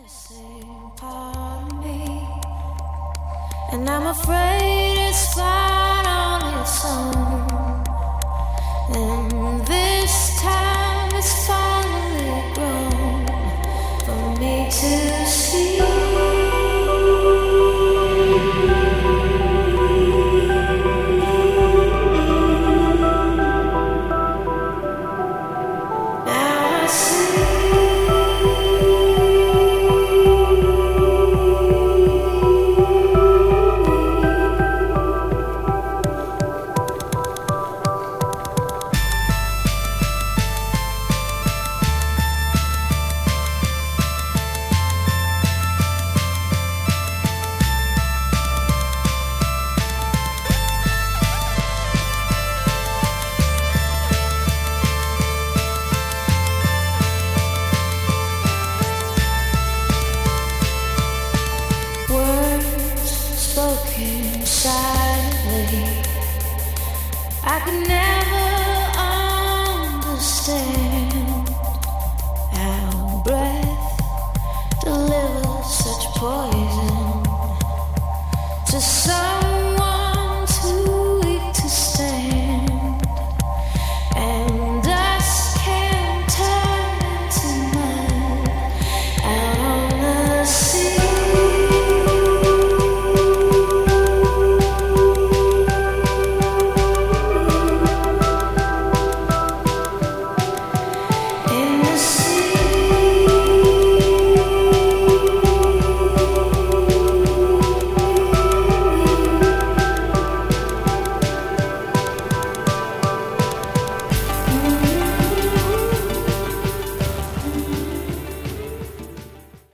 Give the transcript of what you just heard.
missing part of me, and I'm afraid it's fine on its own. And this time it's finally grown for me to see. Spoken silently, I could never